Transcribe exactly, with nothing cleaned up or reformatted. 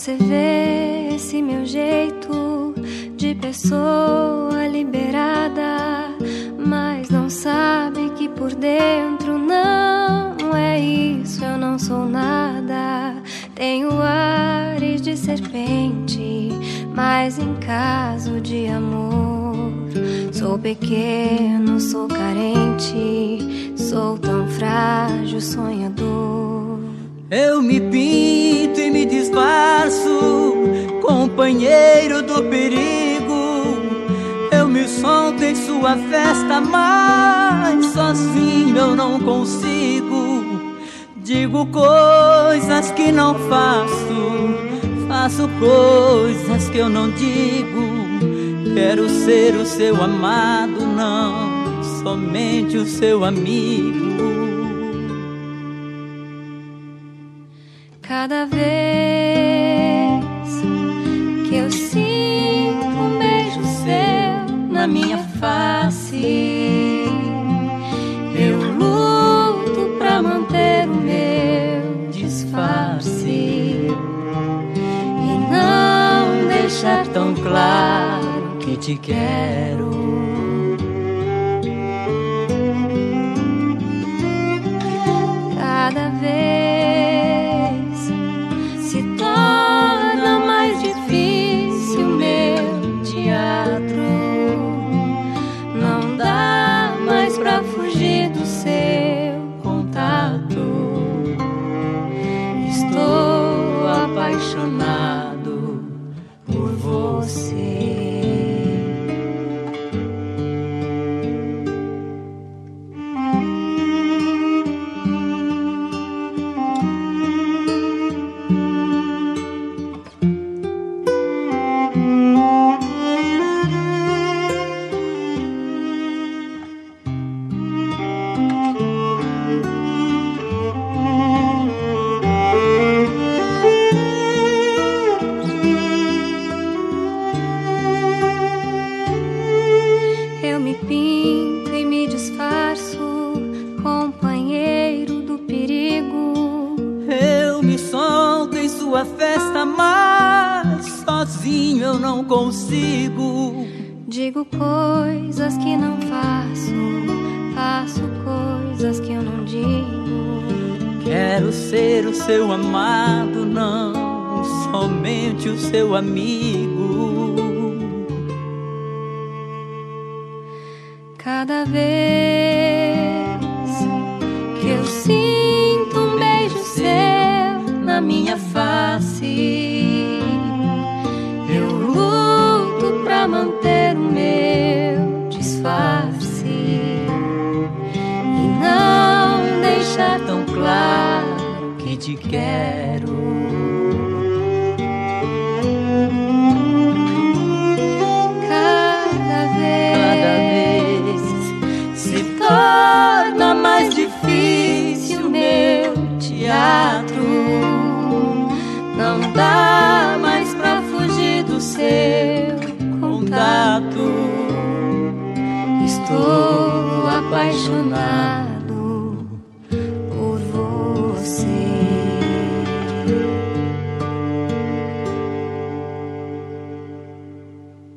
Você vê esse meu jeito de pessoa liberada, mas não sabe que por dentro não é isso, eu não sou nada. Tenho ares de serpente, mas em caso de amor sou pequeno, sou carente, sou tão frágil, sonhador. Eu me pinto e me disfarço, companheiro do perigo. Eu me solto em sua festa, mas sozinho eu não consigo. Digo coisas que não faço, faço coisas que eu não digo. Quero ser o seu amado, não somente o seu amigo. Cada vez que eu sinto um beijo seu na minha face, eu luto pra manter o meu disfarce e não deixar tão claro que te quero. Cada vez se torna mais difícil meu teatro. Não dá mais pra fugir do seu contato. Estou apaixonado por você. Eu me pinto e me disfarço, companheiro do perigo. Eu me solto em sua festa, mas sozinho eu não consigo. Digo coisas que não faço, faço coisas que eu não digo. Quero ser o seu amado, não somente o seu amigo. Cada vez que eu sinto um beijo seu na minha face, eu luto pra manter o meu disfarce e não deixar tão claro que te quero. Torna mais difícil meu teatro. Não dá mais pra fugir do seu contato. Estou apaixonado